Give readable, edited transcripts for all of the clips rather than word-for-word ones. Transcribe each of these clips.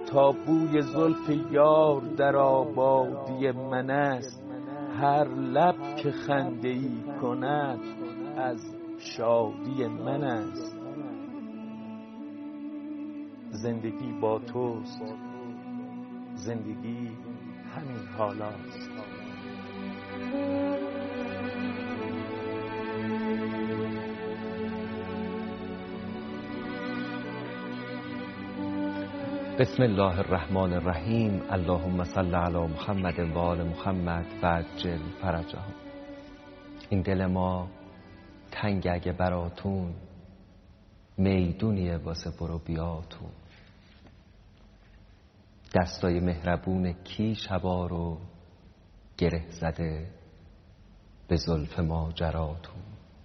تا بوی زلف یار در آبادی من است. هر لب که خنده ای کند از شادی من است. زندگی با توست، زندگی همین حالاست. بسم الله الرحمن الرحیم. اللهم صل علی محمد و آل محمد و عجل فرجهم. این دل ما تنگ اگه براتون، میدونیه واسه برو بیاتون. دستای مهربون کی شبا رو گره زده به زلف ماجراتون.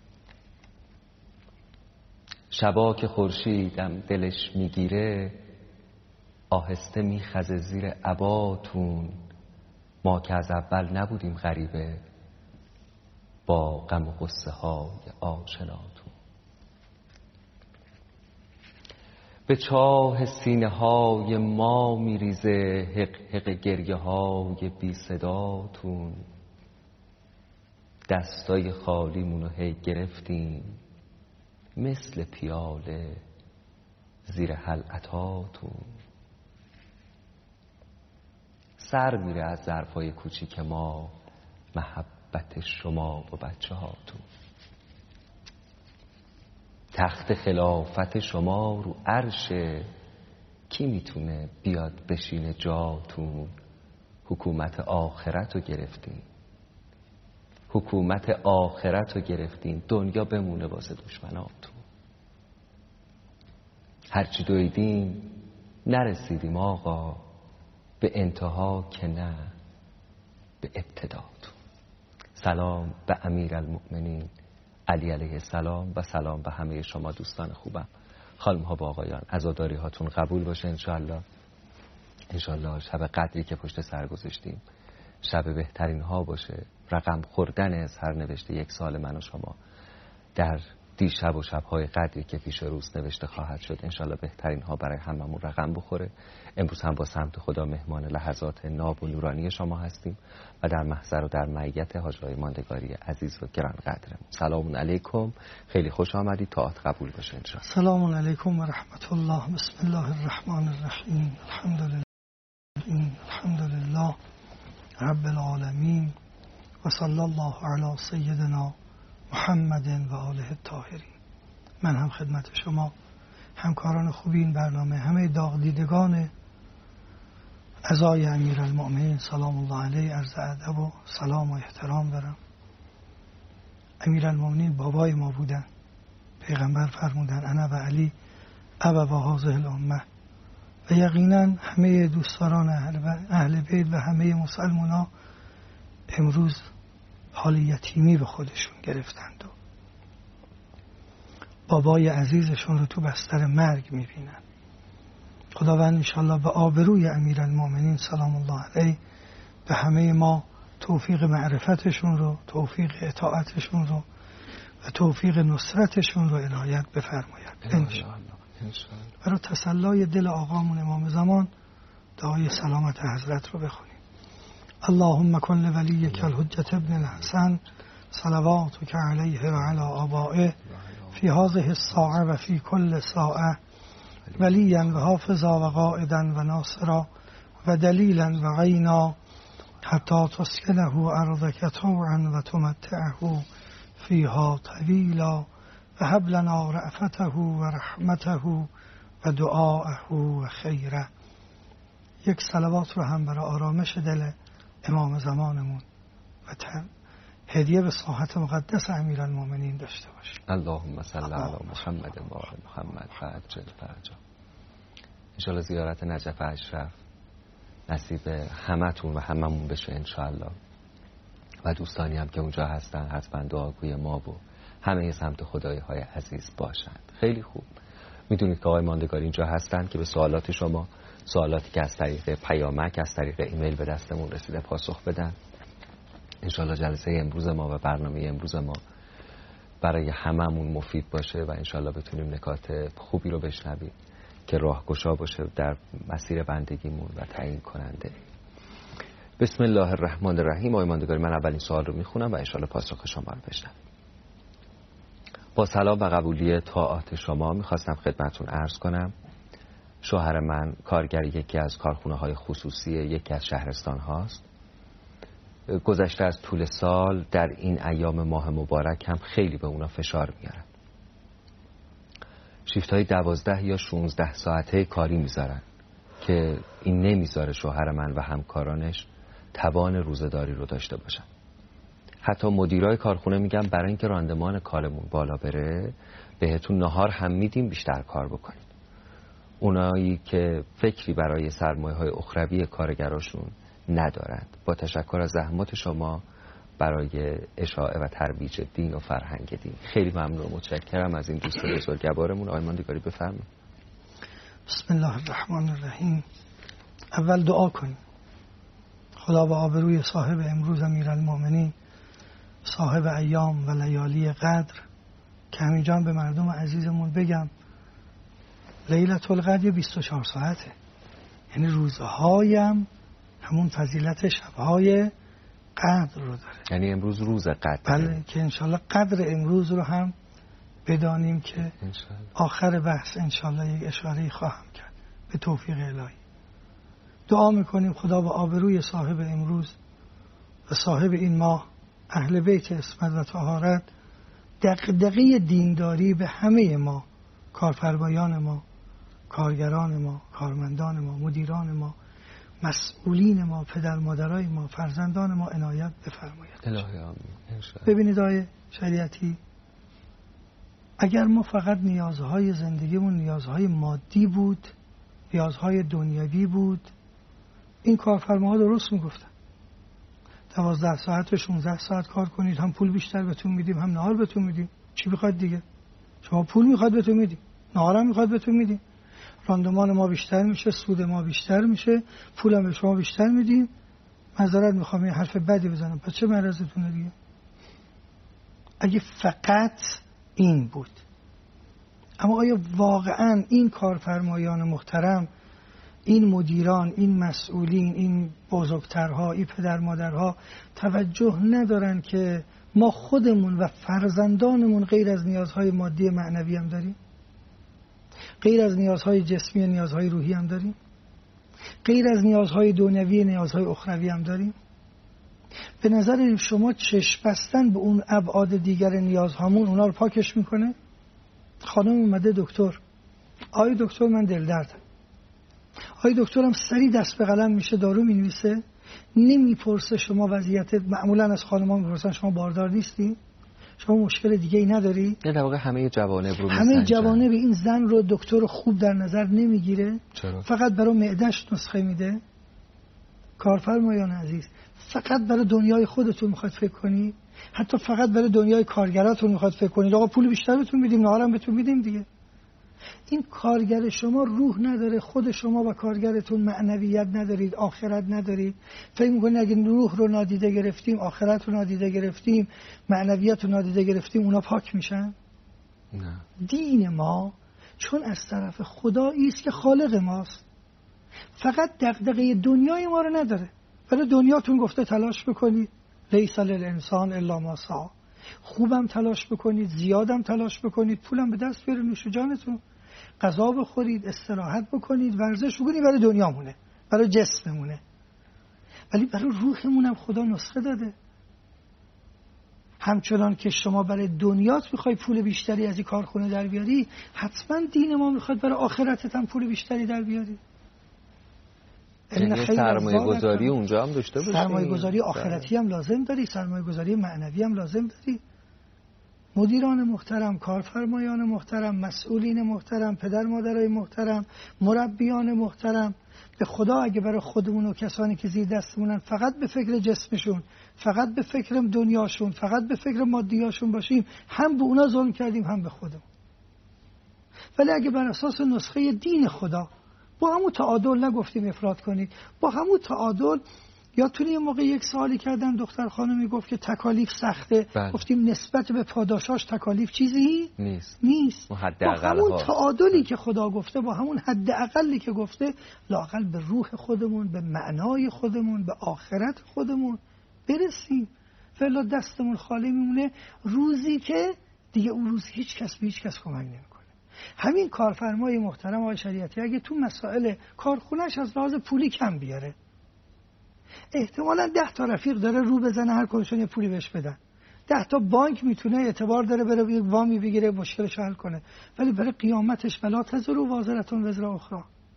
شبا که خورشیدم دلش میگیره، آهسته میخزه زیر عباتون. ما که از اول نبودیم غریبه با غم و غصه های آشناتون. به چاه سینه های ما میریزه حق حق گریه های بی صداتون. دستای خالیمونو هی گرفتیم مثل پیاله زیر حلقتاتون. سر میره از ظرفای کوچیک ما محبت شما و بچه هاتون. تخت خلافت شما رو عرشه، کی میتونه بیاد بشینه جاتون. حکومت آخرت رو گرفتین، حکومت آخرت رو گرفتین. دنیا بمونه واسه دشمناتون. هرچی دویدیم نرسیدیم آقا، به انتها که نه به ابتداتون. سلام به امیرالمؤمنین علی علیه السلام و سلام به همه شما دوستان خوبم. خانم ها و آقایان، عزاداری هاتون قبول باشه انشالله. انشالله شب قدری که پشت سر گذاشتیم شب بهترین ها باشه. رقم خوردن سرنوشت یک سال من و شما در دیشب و شب‌های قدری که پیش روز نوشته خواهد شد انشالله بهترین ها برای هممون رقم بخوره. امروز هم با سمت خدا مهمان لحظات ناب و نورانی شما هستیم و در محضر و در معیت حاج‌های ماندگاری عزیز و گرانقدرمون. سلام علیکم، خیلی خوش آمدید. طاعت قبول باشه انشالله. سلام علیکم و رحمت الله. بسم الله الرحمن الرحیم. الحمد لله رب العالمین و صلی الله علی سیدنا محمد و آله الطاهرین. من هم خدمت شما همکاران خوبی این برنامه، همه داغ دیدگان عزای امیرالمؤمنین سلام الله علیه عرض ادب و سلام و احترام دارم. امیرالمؤمنین بابای ما بودن. پیغمبر فرمودن انا و علی ابوا هذه الامه، و یقینا همه دوستداران اهل بیت و همه مسلمان‌ها امروز حال یتیمی به خودشون گرفتند و بابای عزیزشون رو تو بستر مرگ میبینن. خداوند انشالله به آبروی امیرالمؤمنین سلام الله علیه به همه ما توفیق معرفتشون رو، توفیق اطاعتشون رو و توفیق نصرتشون رو عنایت بفرماید انشالله. برای تسلای دل آقامون امام زمان دعای سلامت حضرت رو بخونیم. اللهم کن لولیک الحجة ابن الحسن صلواتک علیه و علی آبائه فی هذه الساعه و فی کل ساعه ولیا و حافظا و قائدا و ناصرا و دلیلا و عینا حتی تسکنه ارضک طوعا و تمتعه فیها طویلا و هب لنا رأفته و رحمته و دعاءه و خیره. یک صلوات رو هم برای آرامش دل امام زمانمون و هدیه به ساحت مقدس امیرالمؤمنین داشته باشیم. اللهم صل علی محمد و آل محمد و عجل فرجهم. انشالله زیارت نجف اشرف نصیب همتون و هممون بشه انشالله، و دوستانی هم که اونجا هستن حتما دعاگوی ما و همه سمت خدای های عزیز باشند. خیلی خوب. میدونید که آقای ماندگاری اینجا هستن که به سوالات شما، سوالاتی که از طریق پیامک، از طریق ایمیل به دستمون رسیده پاسخ بدن. انشالله جلسه امروز ما و برنامه امروز ما برای هممون مفید باشه و انشالله بتونیم نکات خوبی رو بشنویم. که راهگشا باشه در مسیر بندگیمون و تعیین کننده. بسم الله الرحمن الرحیم. آقای ماندگاری، من اولین سوال رو میخونم و انشاءالله پاسخ شما رو بشنوم. با سلام و قبولی طاعات شما میخواستم خدمتون عرض کنم شوهر من کارگر یکی از کارخونه‌های خصوصی یکی از شهرستان هاست. گذشته از طول سال در این ایام ماه مبارک هم خیلی به اونا فشار میارن. شیفت‌های 12 یا 16 ساعته کاری میذارن که این نمیذاره شوهر من و همکارانش توان روزه‌داری رو داشته باشن. حتی مدیرای کارخونه میگن برای اینکه راندمان کارمون بالا بره بهتون نهار هم میدیم بیشتر کار بکنید. اونایی که فکری برای سرمایه‌های اخروی کارگراشون ندارند. با تشکر از زحمات شما برای اشاعه و ترویج دین و فرهنگ دین. خیلی ممنون و متشکرم از این دوست بزرگوارمون. آقای ماندگاری بفرمایید. بسم الله الرحمن الرحیم. اول دعا کنیم خدا به آبروی صاحب امروز امیرالمومنین، صاحب ایام و لیالی قدر، که همینجا به مردم عزیزمون بگم لیلة القدر 24 ساعته، یعنی روزهایم همون فضیلت شبهای قدر رو داره. یعنی امروز روز قدر. بله، که انشالله قدر امروز رو هم بدانیم که آخر بحث انشالله یک اشاره‌ای خواهم کرد به توفیق الهی. دعا میکنیم خدا به آبروی صاحب امروز و صاحب این ماه، اهل بیت عصمت و طهارت، دغدغه دینداری به همه ما، کارفرمایان ما، کارگران ما، کارمندان ما، مدیران ما، مسئولین ما، پدر مادرای ما، فرزندان ما عنایت بفرماید. الهی آمین. ببینید آقای شریعتی، اگر ما فقط نیازهای زندگیمون نیازهای مادی بود، نیازهای دنیوی بود، این کارفرماها درست میگفتن 12 ساعت و 16 ساعت کار کنید، هم پول بیشتر بهتون میدیم هم نهار بهتون میدیم. چی بخواد دیگه؟ شما پول میخواد بهتون میدیم، نهار هم میخواد بهتون میدیم، راندمان ما بیشتر میشه، سود ما بیشتر میشه، پول هم به شما بیشتر میدیم. معذرت میخوام یه حرف بدی بزنم، پس چه مرضتونه دیگه؟ اگه فقط این بود. اما آیا واقعا این کارفرمایان محترم، این مدیران، این مسئولین، این بزرگترها، این پدر مادرها توجه ندارن که ما خودمون و فرزندانمون غیر از نیازهای مادی معنوی هم داریم؟ غیر از نیازهای جسمی نیازهای روحی هم داریم؟ غیر از نیازهای دنیوی نیازهای اخروی هم داریم؟ به نظر شما چشم بستن به اون ابعاد دیگر نیازهامون اونا رو پاکش میکنه؟ خانم اومده دکتر، آی دکتر من دل دردم، آی دکترم سری دست به قلم میشه دارو مینویسه، نمیپرسه شما وضعیت. معمولا از خانم‌ها میپرسن شما باردار نیستی؟ شما مشکل دیگه ای نداری؟ نه، در واقع همه جوانب رو همه جوانب این زن رو دکتر خوب در نظر نمیگیره. چرا؟ فقط برای معده‌اش نسخه میده. کارفرمایان عزیز، فقط برای دنیای خودتون میخواد فکر کنی؟ حتی فقط برای دنیای کارگراتون میخواد فکر کنید؟ آقا پول بیشتر بهتون میدیم، نهارم بهتون میدیم دیگه. این کارگر شما روح نداره، خود شما و کارگرتون معنویت ندارید، آخرت ندارید. فکر میکنید اگه روح رو نادیده گرفتیم، آخرت رو نادیده گرفتیم، معنویت رو نادیده گرفتیم، اونا پاک میشن؟ نه. دین ما چون از طرف خدایی است که خالق ماست، فقط دغدغه دنیای ما رو نداره. برای دنیاتون گفته تلاش بکنید، لیس للانسان الا ما سعی. خوبم تلاش بکنید، زیادم تلاش بکنید، پولم به دست بیارید، نوش جانتون، غذا بخورید، استراحت بکنید، ورزش بکنید. برای دنیامونه، برای جسممونه، ولی برای روحمونم خدا نسخه داده. همچنان که شما برای دنیات میخوای پول بیشتری از این کارخونه در بیاری، حتما دین ما میخواد برای آخرتت هم پول بیشتری در بیاری. سرمایه گذاری اونجا هم داشته باشی، سرمایه گذاری آخرتی هم لازم داری، سرمایه گذاری معنوی هم لازم داری. مدیران محترم، کارفرمایان محترم، مسئولین محترم، پدر مادرای محترم، مربیان محترم، به خدا اگه برای خودمون و کسانی که زیر دستمونن فقط به فکر جسمشون، فقط به فکر دنیاشون، فقط به فکر مادیاشون باشیم، هم به اونا ظلم کردیم هم به خودمون. ولی اگه بر اساس نسخه دین خدا با همون تعادل، نگفتیم افراط کنید، با همون تعادل یادتونه یه موقع یک سوالی کردن دختر خانمی گفت که تکالیف سخته. بله. گفتیم نسبت به پاداشاش تکالیف چیزی نیست. با همون تعادلی که خدا گفته، با همون حد اقلی که گفته، لااقل به روح خودمون، به معنای خودمون، به آخرت خودمون برسیم. فعلا دستمون خالی میمونه روزی که دیگه اون روز هیچ کس به هیچ کس کمک نمیکنه. همین کارفرمای محترم آقای شریعتی اگه تو مسائل کارخونه‌اش از لحاظ پولی کم بیاره، احتمالاً 10 تا رفیق داره رو بزنه هر کدومشون یه پولی بهش بدن. 10 تا بانک میتونه اعتبار داره بره یک وامی بگیره مشکلش حل کنه، ولی برای قیامتش بلا تزر و وازرتون وزر اخرى.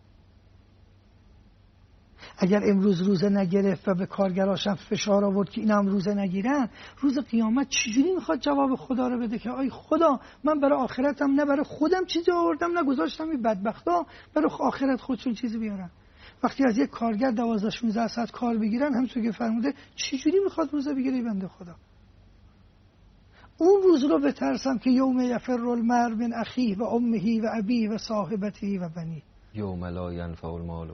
اگر امروز روزه نگرفت و به کارگراش هم فشار آورد که اینا هم روزه نگیرن، روز قیامت چجوری میخواد جواب خدا رو بده که آی خدا من برای آخرتم نه برای خودم چیزی آوردم، نه گذاشتم این بدبختا برای آخرت خودشون چیزی بیارن. وقتی از یک کارگر 12-16 ساعت کار بگیرن، همونطور که فرموده، چجوری میخواد روزه بگیره بنده خدا؟ اون روز رو بترسم که یوم یفر المرء من اخیه و امه و ابیه و صاحبته و بنیه. یوم لا ینفع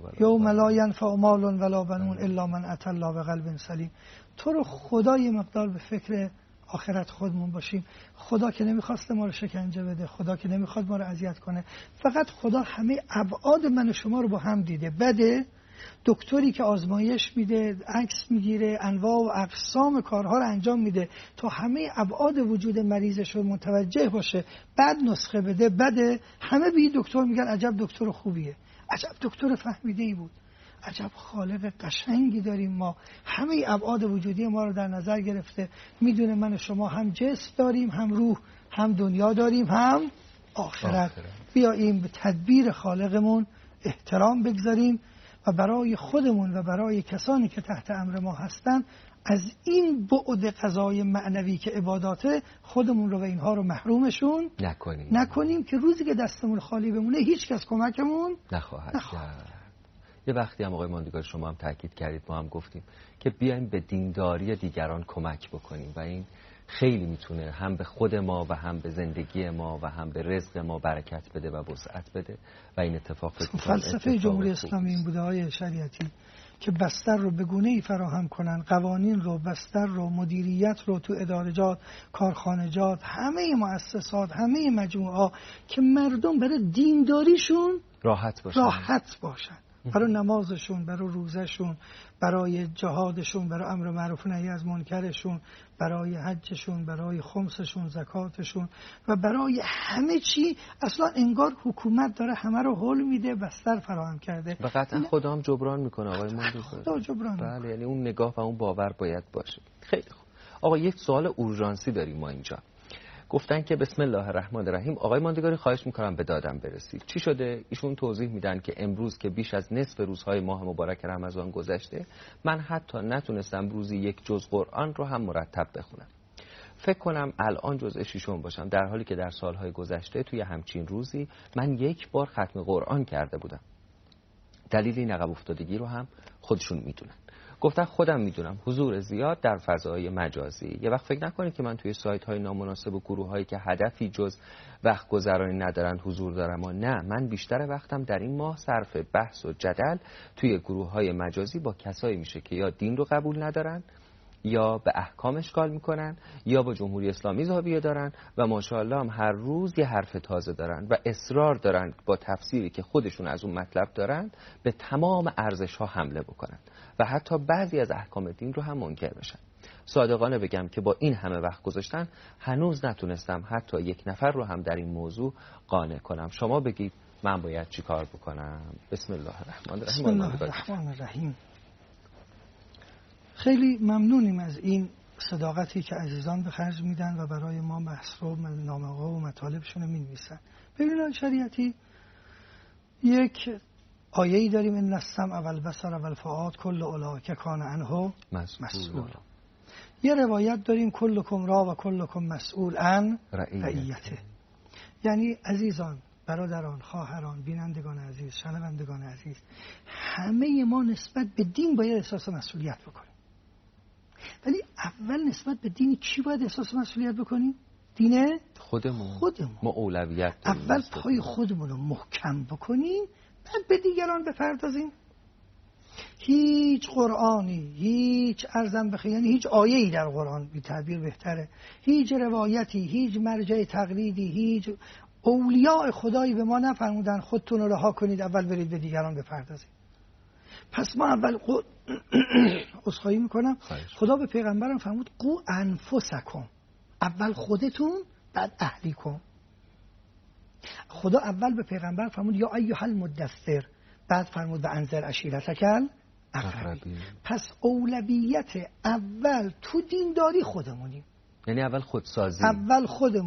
مال ولا بنون الا من اتى الله بقلب سلیم. تو رو خدا یه مقدار به فکر آخرت خودمون باشیم. خدا که نمیخواست ما رو شکنجه بده، خدا که نمیخواد ما رو اذیت کنه، فقط خدا همه ابعاد من و شما رو با هم دیده. بده دکتری که آزمایش میده، عکس میگیره، انواع و اقسام کارها رو انجام میده تا همه ابعاد وجود مریضش رو متوجه باشه، بعد نسخه بده. بده همه به این دکتر میگن عجب دکتر خوبیه، عجب دکتر فهمیده ای بود، عجب خالق قشنگی داریم ما، همه ابعاد وجودی ما رو در نظر گرفته، میدونه من و شما هم جسم داریم، هم روح، هم دنیا داریم، هم آخرت. بیاییم به تدبیر خالقمون احترام بگذاریم و برای خودمون و برای کسانی که تحت امر ما هستن از این بعد قضای معنوی که عباداته خودمون رو و اینها رو محرومشون نکنیم که روزی که دستمون خالی بمونه هیچ کس کمکمون نخواهد کرد. یه وقتی هم آقای ماندگار شما هم تاکید کردید، ما هم گفتیم که بیایم به دینداری دیگران کمک بکنیم و این خیلی میتونه هم به خود ما و هم به زندگی ما و هم به رزق ما برکت بده و وسعت بده و این اتفاق فلسفه جمهوری اسلامی این بوده های شریعتی که بستر رو به گونه‌ای فراهم کنن، قوانین رو، بستر رو، مدیریت رو تو ادارجات، کارخانجات، همه مؤسسات، همه مجموعه که مردم برای دینداریشون راحت باشن. برای نمازشون، برای روزشون، برای جهادشون، برای امر معروف و نهی از منکرشون، برای حجشون، برای خمسشون، زکاتشون و برای همه چی. اصلا انگار حکومت داره همه رو حل میده، بستر فراهم کرده و قطعا خدا هم جبران میکنه آقای ماندگار. خدا جبران بله، یعنی اون نگاه و اون باور باید باشه. خیلی خوب آقا، یک سوال اورژانسی داریم ما اینجا. گفتن که بسم الله الرحمن الرحیم آقای ماندگاری خواهش میکنم به دادم برسید. چی شده؟ ایشون توضیح میدن که امروز که بیش از نصف روزهای ماه مبارک رمضان گذشته، من حتی نتونستم روزی یک جز قرآن رو هم مرتب بخونم. فکر کنم الان جزء ششم باشم، در حالی که در سالهای گذشته توی همچین روزی من یک بار ختم قرآن کرده بودم. دلیل این عقب افتادگی رو هم خودشون میدونن. گفتن خودم میدونم حضور زیاد در فضای مجازی. یه وقت فکر نکنید که من توی سایت های نامناسب و گروه هایی که هدفی جز وقت گذرانی ندارن حضور دارم. و نه، من بیشتر وقتم در این ماه صرف بحث و جدل توی گروه های مجازی با کسایی میشه که یا دین رو قبول ندارن، یا به احکام اشکال میکنن، یا با جمهوری اسلامی زاویه دارن و ماشاءالله هم هر روز یه حرف تازه دارن و اصرار دارن با تفسیری که خودشون از اون مطلب دارن به تمام ارزش ها حمله بکنن و حتی بعضی از احکام دین رو هم منکر بشن. صادقانه بگم که با این همه وقت گذاشتن هنوز نتونستم حتی یک نفر رو هم در این موضوع قانع کنم. شما بگید من باید چی کار بکنم؟ بسم الله الرحمن الرحیم. بسم الله الرحمن الرحیم. خیلی ممنونیم از این صداقتی که عزیزان به خرج میدن و برای ما بحث رو نامه‌ها و مطالبشون رو می‌نویسن. ببینید شریعتی یک آیه‌ای داریم ان السمع والبصر والفؤاد کل اولئک کان عنه مسئول. یه روایت داریم کلکم را و کلکم مسئول عن رعیته. یعنی عزیزان، برادران، خواهران، بینندگان عزیز، شنوندگان عزیز، همه ما نسبت به دین باید احساس مسئولیت بکنیم. ولی اول نسبت به دین چی باید احساس مسئولیت بکنیم؟ دین خودمون. ما اولویت داریم. اول پای خودمون رو محکم بکنیم، بعد به دیگران بپردازیم. هیچ قرآنی، هیچ ارزم بخیر، یعنی هیچ آیه‌ای در قرآن، بی تعبیر بهتره، هیچ روایتی، هیچ مرجع تقلیدی، هیچ اولیاء خدایی به ما نفرمودن خودتون رو رها کنید اول برید به دیگران بپردازید. پس ما اول عذرخواهی میکنم، خدا به پیغمبرم فرمود قو انفسکم، اول خودتون بعد اهلیکم. خدا اول به پیغمبر فرمود یا ایها المدثر، بعد فرمود و انذر عشیرتک الاقربین. پس اولویت اول تو دینداری خودمونیم، یعنی اول خودسازی، اول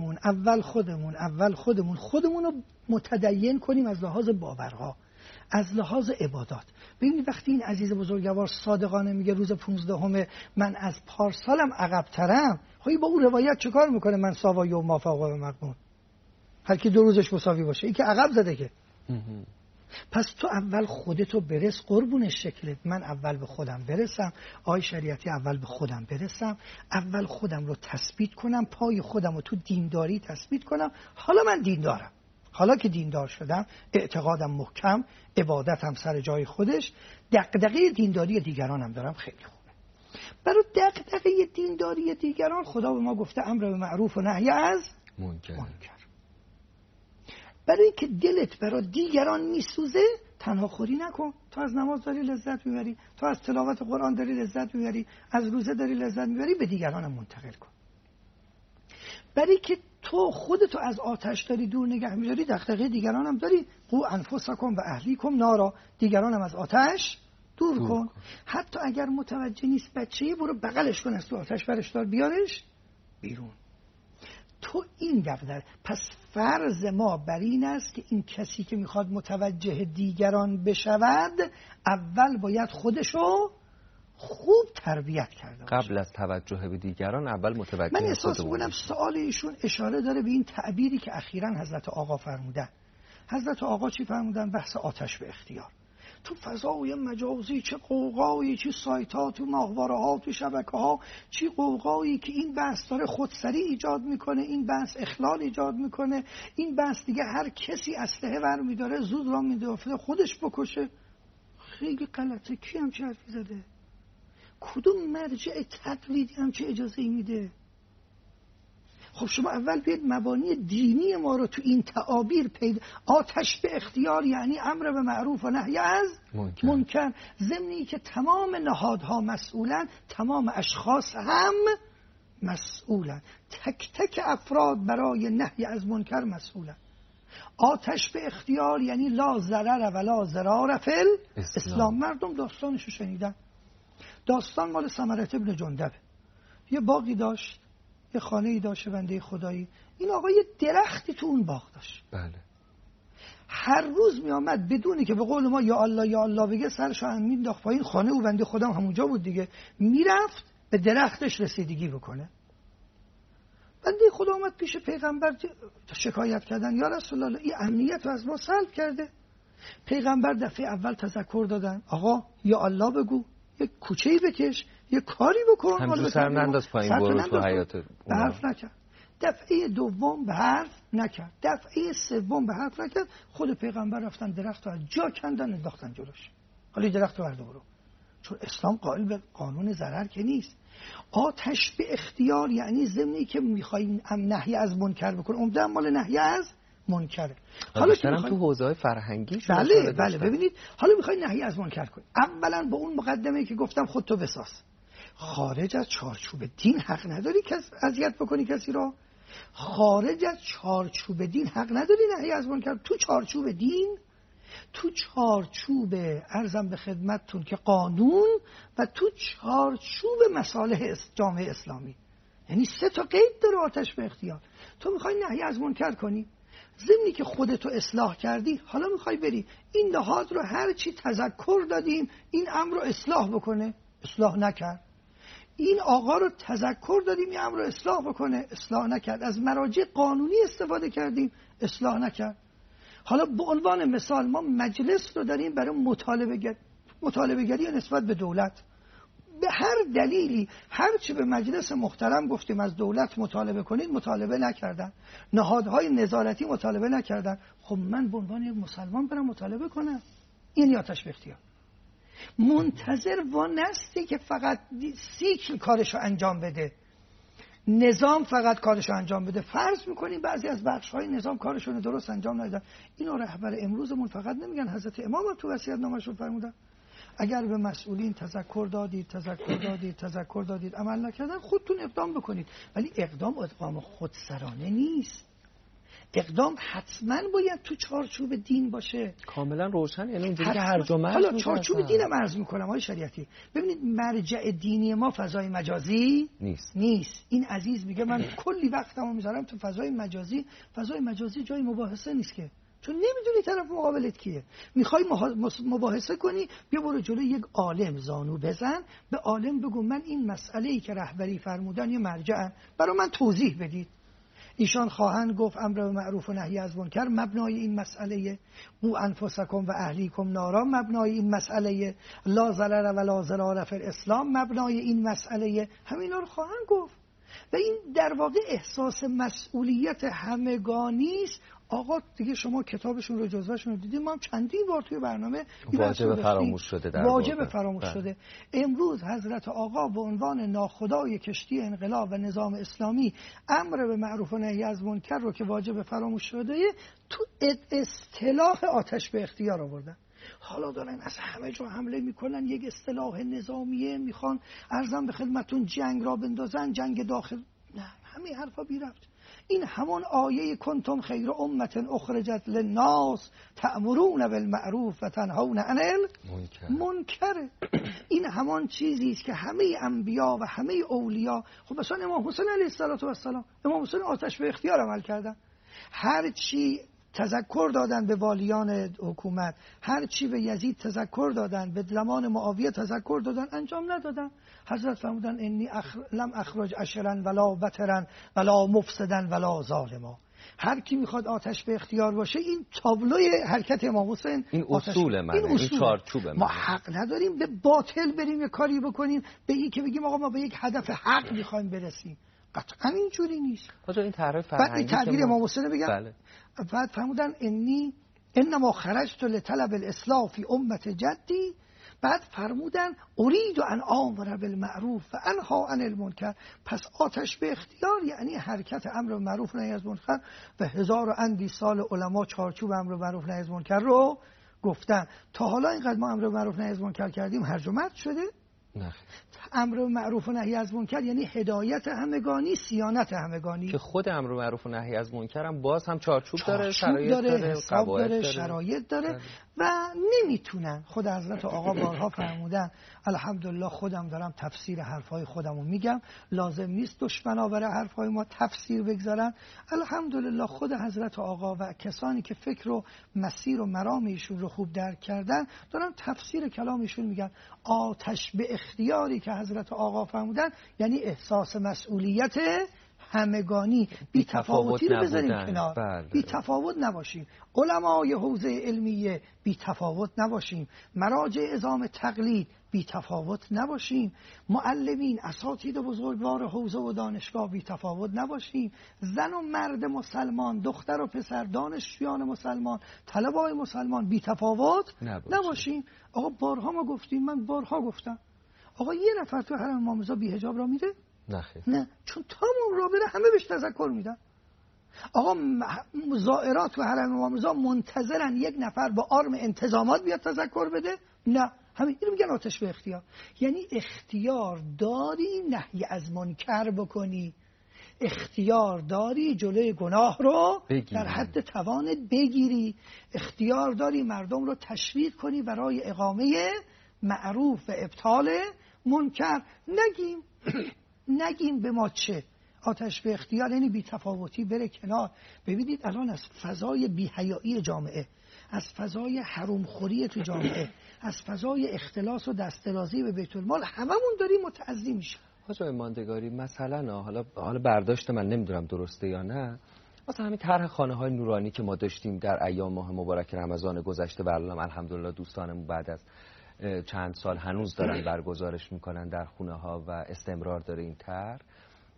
خودمون رو متدین کنیم از لحاظ باورها، از لحاظ عبادات. ببینید وقتی این عزیز بزرگوار صادقانه میگه روز 15 من از پارسالم عقب‌ترم، خب با اون روایت چه کار میکنه؟ من ساوای و مافوق و مقبون، هر کی 2 روزش مساوی باشه، این که عقب زده که. پس تو اول خودتو برس قربون شکلت. من اول به خودم برسم، آی شریعتی اول به خودم برسم، اول خودم رو تثبیت کنم، پای خودم رو تو دینداری تثبیت کنم. حالا من دیندارم، حالا که دیندار شدم، اعتقادم محکم، عبادتم سر جای خودش، دغدغه دینداری دیگرانم دارم، خیلی خوبه. برای دغدغه دینداری دیگران خدا به ما گفته امر به معروف و نهی از منکر. برای که دلت برای دیگران میسوزه تنها خوری نکن. تو از نماز داری لذت میبری، تو از تلاوت قرآن داری لذت میبری، از روزه داری لذت میبری، به دیگرانم منتقل کن. برای که تو خودتو از آتش داری دور نگه میداری، دغدغه دیگرانم داری. قو انفسکم و اهلیکم نارا، دیگرانم از آتش دور کن. حتی اگر متوجه نیست بچه‌ای، برو بغلش کن، از تو آتش برش دار، بیارش بیرون. تو این دغدغه. پس فرض ما بر این است که این کسی که میخواد متوجه دیگران بشود، اول باید خودشو خوب تربیت کرده باشه. قبل از توجه به دیگران اول متوجه. من احساس می‌کنم سوال ایشون اشاره داره به این تعبیری که اخیراً حضرت آقا فرمودن. حضرت آقا چی فرمودن؟ بحث آتش به اختیار. تو فضای مجازی چه قوقایی، چه سایت‌ها، تو ماهواره‌ها، تو شبکه‌ها، چه قوقایی که این بحث داره خودسری ایجاد میکنه، این بحث اخلال ایجاد میکنه، این بحث دیگه هر کسی اسلحه برمی داره زود را میندازه خودش بکشه. خیلی غلطه. کی هم چه حرفی زده؟ کدوم مرجع تقلیدی هم چه اجازه‌ای میده؟ خب شما اول بیاید مبانی دینی ما رو تو این تعابیر پیدا. آتش به اختیار یعنی امر به معروف و نهی از منکر، ضمنی که تمام نهادها مسئولن، تمام اشخاص هم مسئولن، تک تک افراد برای نهی از منکر مسئولن. آتش به اختیار یعنی لا ضرر ولا ضرار فی الاسلام. مردم داستانشو شنیدن. داستان مال ثمرة ابن جندب. یه باغی داشت، یه خانه‌ای داشت بنده خدایی. این آقا یه درختی تو اون باغ داشت. بله. هر روز می آمد بدونی که به قول ما یا الله یا الله بگه، سرشو هم مینداخت پایین. خانه او بنده خودم همونجا بود دیگه. میرفت به درختش رسیدگی بکنه. بنده خدا اومد پیش پیغمبر شکایت کردن، یا رسول الله این امنیت رو از ما سلب کرده. پیغمبر دفعه اول تذکر دادن، آقا یا الله بگو، یک کوچه‌ای بکش، یک کاری بکن. همجور سر ننداز پایین، برو تو حیات. به حرف نکرد. دفعه دوم به حرف نکرد. دفعه سوم به حرف نکرد. خود پیغمبر رفتن درخت رو از جا کندن انداختن جلوش. حالا درخت رو برده برو. چون اسلام قائل به قانون ضرر که نیست. آتش به اختیار یعنی ضمنی که میخواین نهی از منکر بکن، عمده مال نهی از منکره. حالا که تو حوزه‌های فرهنگی شما بله ببینید، حالا میخواین نهی از منکر کنید، اولا با اون مقدمه که گفتم خودتو بساز. خارج از چارچوب دین حق نداری که اذیت بکنی کسی رو. خارج از چارچوب دین حق نداری نهی از منکر. تو چارچوب دین، تو چارچوب ارزم به خدمتتون که قانون، و تو چارچوب مصالح جامعه اسلامی. یعنی 3 تا قید داره آتش به اختیار. تو میخوای نهی از منکر کنی، ضمنی که خودتو اصلاح کردی، حالا میخوای بری این نهاد رو هر چی تذکر دادیم این امر رو اصلاح بکنه، اصلاح نکرد. این آقا رو تذکر دادیم این امر رو اصلاح بکنه، اصلاح نکرد. از مراجع قانونی استفاده کردیم، اصلاح نکرد. حالا به عنوان مثال ما مجلس رو داریم برای مطالبه گری نسبت به دولت. به هر دلیلی هر چی به مجلس محترم گفتیم از دولت مطالبه کنید، مطالبه نکردن. نهادهای نظارتی مطالبه نکردن. خب من به عنوان یک مسلمان برم مطالبه کنم؟ این آتش به اختیار. منتظر وانسته که فقط سیکل کارشو انجام بده، نظام فقط کارشو انجام بده. فرض میکنیم بعضی از بخش‌های نظام کارشون درست انجام ندادن، اینا رهبر امروزمون فقط نمیگن، حضرت امام هم تو وصیت‌نامه‌شون فرمودن اگر به مسئولین تذکر دادید عمل نکردن خودتون اقدام بکنید. ولی اقدام خودسرانه نیست، اقدام حتما باید تو چارچوب دین باشه. کاملا روشن، یعنی اونجوری که هر جا مرز حالا چارچوب دینم عرض میکنم آقای شریعتی. ببینید مرجع دینی ما فضای مجازی نیست. این عزیز میگه من کلی وقتمو میذارم تو فضای مجازی. فضای مجازی جای مباحثه نیست که، چون نمیدونی طرف مقابلت کیه. میخوای مباحثه کنی، بیا برو جلو یک عالم زانو بزن، به عالم بگو من این مسئله‌ای که رهبری فرمودن یه مرجع برای من توضیح بدید. ایشان خواهند گفت امر به معروف و نهی از منکر مبنای این مسئله، قو انفسکم و اهلیکم نارا مبنای این مسئله، لا ضرر و لا ضرار فی الاسلام مبنای این مسئله. همینا رو خواهند گفت و این در واقع احساس مسئولیت همگانی است. آقا دیگه شما کتابشون رو جزوهشون رو دیدیم، ما هم چندین بار توی برنامه واجب فراموش شده، در واجب فراموش شده. امروز حضرت آقا به عنوان ناخدای کشتی انقلاب و نظام اسلامی امر به معروف و نهی از منکر رو که واجب فراموش شده تو اصطلاح آتش به اختیار آوردن. حالا دارن از همه جا حمله میکنن، یک اصطلاح نظامیه میخوان ارزم به خدمتون جنگ را بندازن، جنگ داخل. نه، همین حرفا بی ربط. این همون آیه کنتم خیر امت اخرجت للناس تأمرون بالمعروف و تنهون عن المنکر. این همان چیزی است که همه انبیا و همه اولیا، خب مثلا امام حسین علیه السلام، امام حسین آتش به اختیار عمل کردن. هر چی تذکر دادن به والیان حکومت، هر چی به یزید تذکر دادن، به زمان معاویه تذکر دادن، انجام ندادن. حضرت فرمودن انی لم اخرج اشرا ولا بترا ولا مفسدا ولا ظالما. هر کی میخواد آتش به اختیار باشه، این تابلوی حرکت امام حسین، این اصول منه، این چارچوب منه. ما حق نداریم به باطل بریم یه کاری بکنیم به این که بگیم آقا ما به یک هدف حق میخوایم برسیم. قطعا اینجوری نیست. این تعریف فرهنگی بعد تعبیر امام حسین بگم. بله. بعد فرمودن انما خرجت لطلب الاصلاح فی امت جدی. بعد فرمودن اريد ان امر بالمعروف و انها عن المنکر. پس آتش به اختیار یعنی حرکت امر به معروف و نهی از منکر و هزار و اندی سال علما چارچوب امر به معروف و نهی از منکر رو گفتن. تا حالا اینقدر ما امر به معروف و نهی از منکر کردیم هرج و مرج شده؟ نه. امر به معروف و نهی از منکر یعنی هدایت همگانی، صیانت همگانی، که خود امر به معروف و نهی از منکر هم باز هم چارچوب داره، شرایط داره، حساب داره، داره، شرایط داره و نمیتونن. خود حضرت آقا بارها فرمودن، الحمدلله خودم دارم تفسیر حرفای خودمو میگم، لازم نیست دشمنا برای حرفای ما تفسیر بگذارن. الحمدلله خود حضرت آقا و کسانی که فکر و مسیر و مرام ایشون رو خوب درک کردن دارن تفسیر کلام ایشون میگن. آتش به اختیاری که حضرت آقا فرمودن یعنی احساس مسئولیت همگانی، بی تفاوتی رو بذاریم کنار. بله. بی تفاوت نباشیم، علمای حوزه علمیه بی تفاوت نباشیم، مراجع عظام تقلید بی تفاوت نباشیم، معلمین اساتید بزرگوار حوزه و دانشگاه بی تفاوت نباشیم، زن و مرد مسلمان، دختر و پسر، دانشجویان مسلمان، طلبای مسلمان بی تفاوت نباشیم. آقا بارها ما گفتیم، من بارها گفتم، آقا یه نفر تو حرم امام رضا بی حجاب را میره؟ نه، چون تمام را بره همه بهش تذکر میدن. آقا زائرات تو حرم امام رضا منتظرن یک نفر با آرم انتظامات بیاد تذکر بده؟ نه، همین اینو میگن آتش به اختیار. یعنی اختیار داری نهی از منکر بکنی، اختیار داری جلوی گناه رو در حد توانت بگیری، اختیار داری مردم رو تشویق کنی برای اقامه معروف و ابطال منکر. نگیم به ما چه آتش به اختیار یعنی بی تفاوتی بره کنار. ببینید الان از فضای بی‌حیایی جامعه، از فضای حرومخوری تو جامعه، از فضای اختلاس و دسترازی به بیت المال هممون داریم متعزی میشه. حاج ماندگاری مثلا حالا برداشت من نمیدونم درسته یا نه، مثلا همین طرح خانه‌های نورانی که ما داشتیم در ایام ماه مبارک رمضان گذشته، برنامه الحمدلله دوستانمون بعد از چند سال هنوز دارن برگزارش میکنن در خونه ها و استمرار داره این طرح.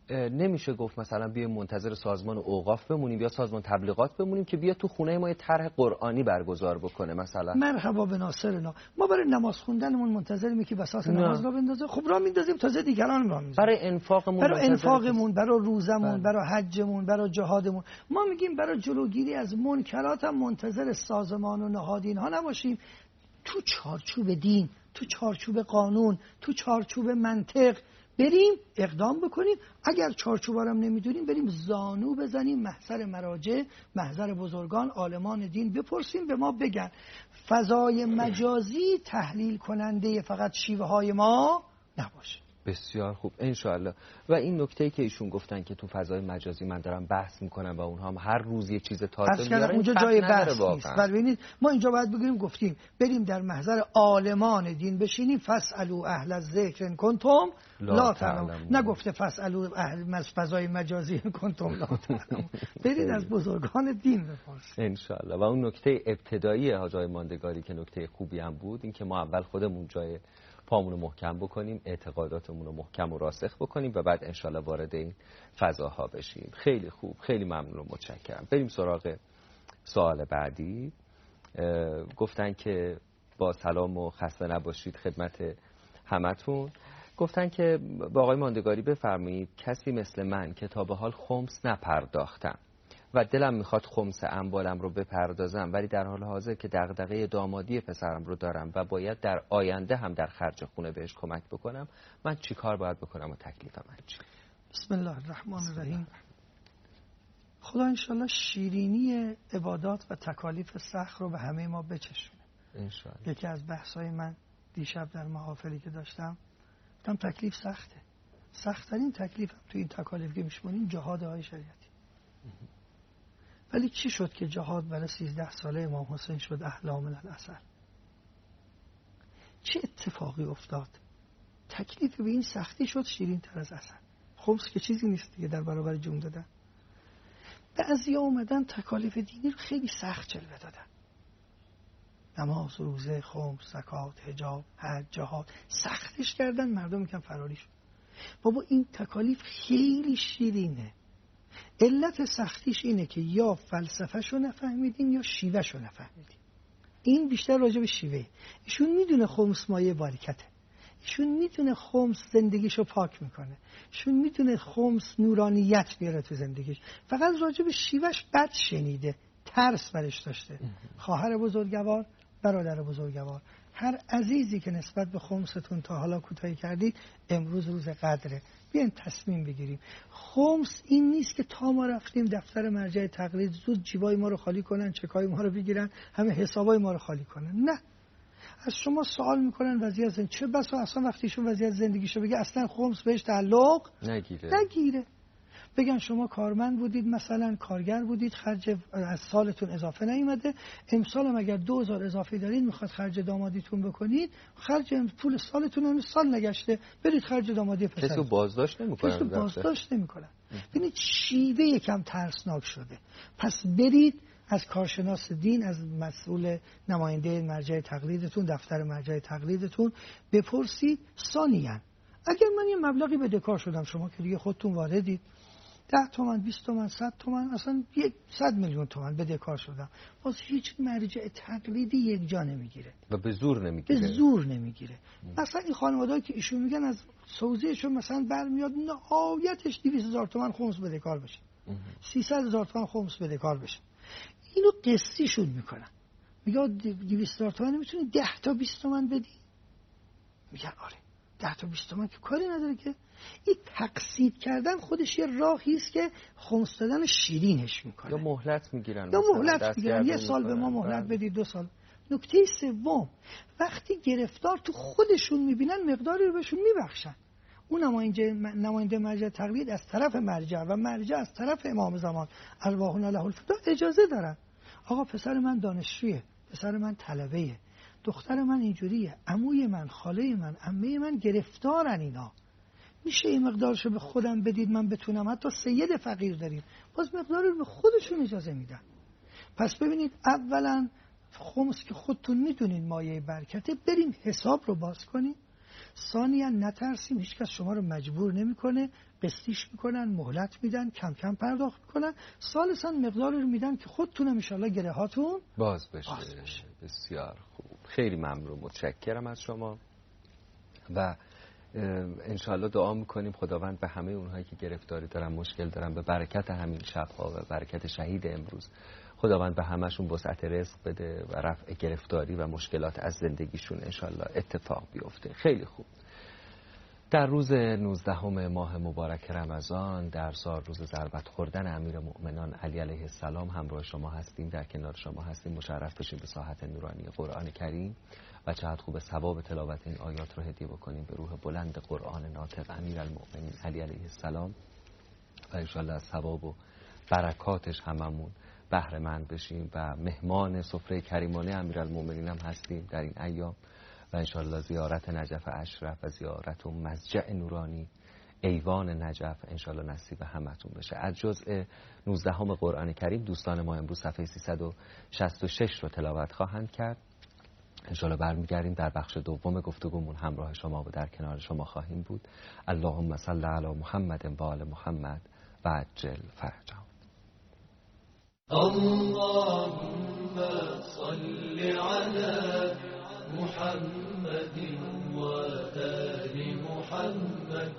نمیشه گفت مثلا بیا منتظر سازمان اوقاف بمونیم یا سازمان تبلیغات بمونیم که بیا تو خونه ما یه طرح قرآنی برگزار بکنه مثلا. مرحبا به ناصرنا. ما برای نماز خوندنمون منتظریم که بساط نماز را بندازه. خب را میندازیم تازه دیگران را میندازیم. برای انفاقمون، برای روزمون، برای حجمون، برای جهادمون. ما میگیم برای جلوگیری از منکرات هم منتظر سازمان و نهادین ها نباشیم. تو چارچوب دین، تو چارچوب قانون، تو چارچوب منطق بریم اقدام بکنیم. اگر چارچوبا رو نمیدونیم بریم زانو بزنیم محضر مراجع، محضر بزرگان، عالمان دین بپرسیم، به ما بگن. فضای مجازی تحلیل کننده فقط شیوه های ما نباشه. بسیار خوب انشاءالله. و این نکته‌ای که ایشون گفتن که تو فضای مجازی من دارم بحث میکنم و اونها هم هر روز یه چیز تازه میارن، اونجا جای بحث نیست. ببینید ما اینجا باید بگیم گفتیم بریم در محضر عالمان دین بشینیم. فاسالوا اهل الذکر ان کنتم لا تعلمون. نگفته فاسالوا اهل فضای مجازی ان کنتم لا تعلمون. برید از بزرگان دین بپرسید انشاءالله. و اون نکته ابتدایی حاج آقای ماندگاری که نکته خوبی هم بود، این که ما اول خودمون جای پامون رو محکم بکنیم، اعتقاداتمون رو محکم و راسخ بکنیم و بعد انشالله وارد این فضاها بشیم. خیلی خوب، خیلی ممنون و متشکرم. بریم سراغ سوال بعدی. گفتن که با سلام و خسته نباشید خدمت همتون. گفتن که با آقای ماندگاری بفرمایید کسی مثل من که تا به حال خمس نپرداختم و دلم میخواد خمس اموالم رو بپردازم، ولی در حال حاضر که دغدغه دامادی پسرم رو دارم و باید در آینده هم در خرج خونه بهش کمک بکنم، من چی کار باید بکنم و تکلیفم چی؟ بسم الله الرحمن الرحیم. خدا انشالله شیرینی عبادات و تکالیف سخت رو به همه ما بچشونه انشالله. یکی از بحث‌های من دیشب در محافلی که داشتم گفتم تکلیف سخته. سخت‌ترین تکلیف هم تو این تکالیف که میشمونیم جهادهای شریعتی. ولی چی شد که جهاد برای 13 ساله امام حسین شد احلام من العسل؟ چه اتفاقی افتاد؟ تکلیف به این سختی شد شیرین تر از عسل. خمس که چیزی نیست دیگه در برابر جون دادن. بعضیا اومدن تکالیف دینی رو خیلی سخت جلوه دادن. نماز، روزه، خمس، زکات، حجاب، حج، جهاد سختش کردن، مردم میگن فراری شد. بابا این تکالیف خیلی شیرینه. علت سختیش اینه که یا فلسفه‌شو نفهمیدین یا شیوه‌شو نفهمیدین. این بیشتر راجع به شیوه. ایشون میدونه خمس مایه برکته. ایشون میدونه خمس زندگیشو پاک میکنه. ایشون میدونه خمس نورانیت میاره تو زندگیش. فقط راجع به شیوهش بد شنیده، ترس برش داشته. خواهر بزرگوار، برادر بزرگوار، هر عزیزی که نسبت به خمستون تا حالا کوتاهی کردید، امروز روز قدره. بیاین تصمیم بگیریم. خمس این نیست که تا ما رفتیم دفتر مرجع تقلید زود جیبای ما رو خالی کنن، چکای ما رو بگیرن، همه حسابای ما رو خالی کنن. نه. از شما سوال میکنن وضعیت زندگی چه بسا اصلا وقتیشون وضعیت زندگیشو بگه اصلا خمس بهش تعلق نگیره. بگن شما کارمند بودید، مثلا کارگر بودید، خرج از سالتون اضافه نیومده، امسال هم اگر 2000 اضافه دارید میخواد خرج دامادیتون بکنید، خرج پول سالتون اون سال نگشته، برید خرج دامادی پسر. کسی بازداشت نمیکنن. ببینید شیوه یکم ترسناک شده. پس برید از کارشناس دین، از مسئول نماینده مرجع تقلیدتون، دفتر مرجع تقلیدتون بپرسید. ثانیاً اگر من یه مبلغی بدهکار شدم، شما که دیگه خودتون واردید، 10 تومن، 20 تومن، 100 تومن، اصلا 100 میلیون تومن بدهکار شدم، باز هیچ مرجع تقلیدی یک جا نمیگیره و به زور نمیگیره. مثلا این خانواده‌ای که ایشون میگن از سوزیشون مثلا برمیاد نهایتش 200,000 تومن خمس بدهکار بشه، 300,000 تومن خمس بدهکار بشه، اینو قسطیشون میکنن. میگه 200,000 تومن نمیتونی 10 تا 20 تومن بدی؟ میگن آره 10 تا 20 تومن که کاری نداره که. این تقسیط کردن خودش یه راهی است که خمس دادن شیرینش میکنه. یا مهلت میگیرن، یه سال به ما مهلت بدید، 2 سال. نکته سوم، وقتی گرفتار تو خودشون میبینن مقداری رو بهشون میبخشن. اون نماینده مرجع تقلید از طرف مرجع و مرجع از طرف امام زمان ارواحنا له الفدا اجازه دارن. آقا پسر من دانشجویه، پسر من طلبه‌ایه، دختر من اینجوریه، عموی من، خاله من، عمه من گرفتارن، اینا میشه این مقدارشو به خودم بدید من بتونم. حتی سید فقیر داریم، باز مقداری رو به خودشون اجازه میدن. پس ببینید اولا خمس که خودتون میدونین مایه برکته، بریم حساب رو باز کنیم. ثانیاً نترسیم، هیچ کس شما رو مجبور نمیکنه، قسطیش میکنن، مهلت میدن، کم کم پرداخت میکنن. ثالثاً مقداری رو میدن که خودتون ان شاءالله گره هاتون باز بشه. بسیار خوب، خیلی ممنون، متشکرم از شما و انشاءالله دعا میکنیم خداوند به همه اونهایی که گرفتاری دارن، مشکل دارن، به برکت همین شبها و برکت شهید امروز خداوند به همشون وسعت رزق بده و رفع گرفتاری و مشکلات از زندگیشون انشاءالله اتفاق بیفته. خیلی خوب. در روز 19 ماه مبارک رمضان، در سال روز ضربت خوردن امیرالمؤمنان علی علیه السلام، همراه شما هستیم، در کنار شما هستیم. مشرف بشیم به ساحت نورانی قرآن کریم و چقدر خوب ثواب تلاوت این آیات رو هدیه بکنیم به روح بلند قرآن ناطق امیرالمؤمنین علی علیه السلام و انشاءالله از ثواب و برکاتش هممون بهره مند بشیم و مهمان سفره کریمانه امیرالمؤمنین هم هستیم در این ایام و انشاءالله زیارت نجف اشرف و زیارت و مسجع نورانی ایوان نجف انشاءالله نصیب همتون بشه. از جزء 19 قرآن کریم دوستان ما امروز صفحه 366 رو تلاوت خواهند کرد. انشاءالله برمیگردیم در بخش دوم گفتگومون همراه شما و در کنار شما خواهیم بود. اللهم صل علی محمد و آل محمد و عجل فرجهم. اللهم صل على محمد وآل محمد.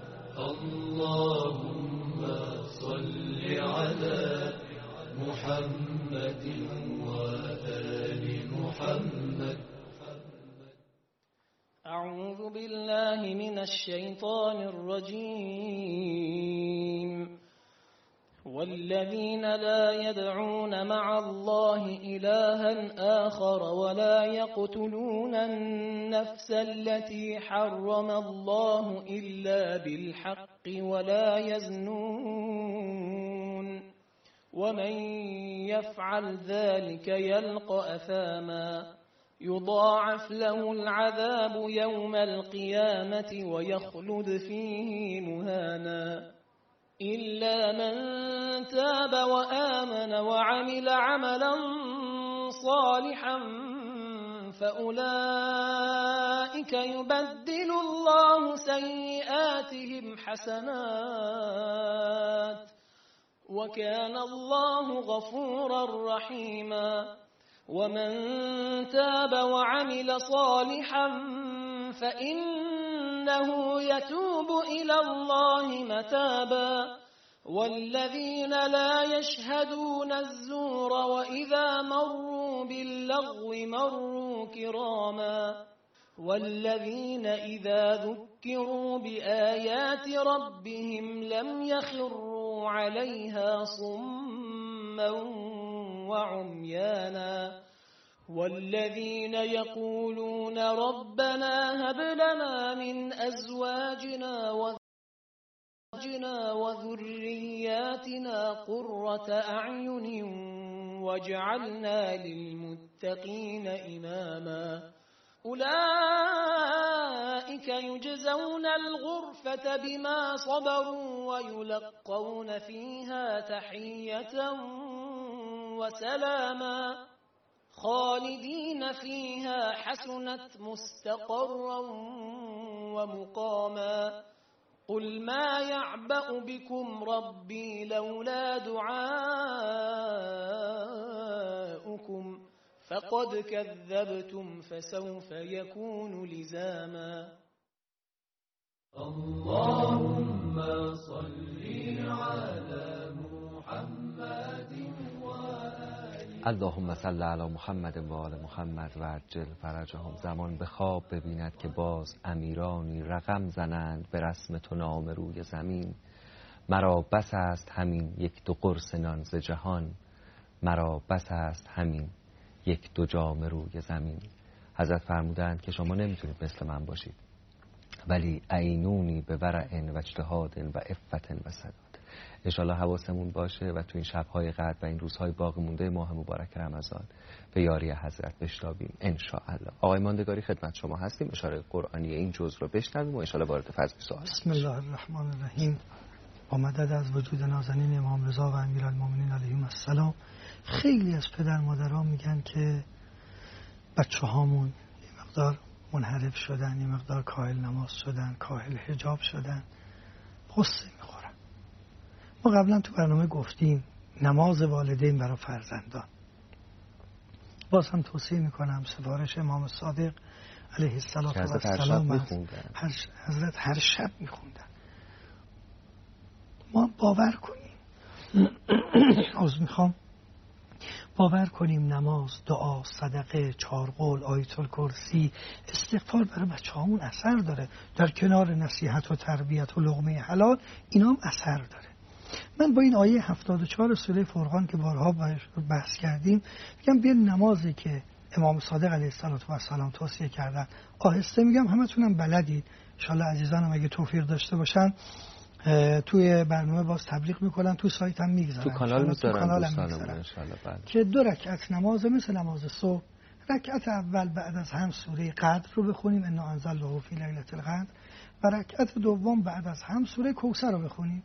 اللهم صل على محمد وآل محمد. أعوذ بالله من الشيطان الرجيم. والذين لا يدعون مع الله إلها آخر ولا يقتلون النفس التي حرم الله إلا بالحق ولا يزنون ومن يفعل ذلك يلقى أثاما يضاعف له العذاب يوم القيامة ويخلد فيه مهانا إلا من تاب وآمن وعمل عملا صالحا فأولئك يبدل الله سيئاتهم حسنات وكان الله غفورا رحيما. ومن تاب وعمل صالحا فإنه يتوب إلى الله متابا. والذين لا يشهدون الزور وإذا مروا باللغو مروا كراما. والذين إذا ذكروا بآيات ربهم لم يخروا عليها صما وعميانا. والذين يقولون ربنا هب لنا من أزواجنا وذرياتنا قرة أعين واجعلنا للمتقين إماما. أولئك يجزون الغرفة بما صبروا ويلقون فيها تحية وسلاما خالدين فيها حسنت مستقرا ومقاما. قل ما يعبأ بكم ربي لولا دعاؤكم فقد كذبتم فسوف يكون لزاما. اللهم صل على محمد اللهم صل علی محمد و آل محمد و عجل فرجهم. زمان به خواب ببیند که باز امیرانی رقم زنند به رسم تو نام روی زمین. مرا بس است همین یک دو قرص نان ز جهان، مرا بس است همین یک دو جام روی زمین. حضرت فرمودند که شما نمیتونید مثل من باشید، ولی عینونی به ورع و اجتهاد و عفت و سداد. انشاءالله حواسمون باشه و تو این شب‌های قدر و این روزهای باقی مونده ماه مبارک رمضان به یاری حضرت بشتابیم انشاءالله. آقای ماندگاری خدمت شما هستیم، اشاره قرآنی این جزء رو بشنویم و انشاءالله وارد فضل سوال. بسم الله الرحمن الرحیم. با مدد از وجود نازنین امام رضا و امیرالمومنین علیهم السلام، خیلی از پدر مادرها میگن که بچه هامون یه مقدار منحرف شدن، یه مقدار کاهل نماز شدن، کاهل حجاب شدن، غصه میخورن. ما قبلا تو برنامه گفتیم نماز والدین برای فرزندان. باز هم توصیه میکنم سفارش امام صادق علیه السلام حضرت هر شب میخوندن. ما باور کنیم باور کنیم نماز، دعا، صدقه، 4 قول، آیت الکرسی، استغفار برای بچه‌هامون اثر داره. در کنار نصیحت و تربیت و لقمه حلال اینا هم اثر داره. من با این آیه 74 سوره فرقان که بارها بحث کردیم میگم بیا نمازی که امام صادق علیه السلام توصیه کردن، آهسته میگم همتونم بلدید، انشالله عزیزانم اگه توفیق داشته باشن توی برنامه باز تبلیغ میکنن، تو سایت هم میگذارن، تو کانال میذارن که 2 رکعت نماز مثل نماز صبح، رکعت اول بعد از هم سوره قدر رو بخونیم انا انزلناه فی لیلة القدر، و رکعت دوم بعد از هم سوره کوثر رو بخونیم.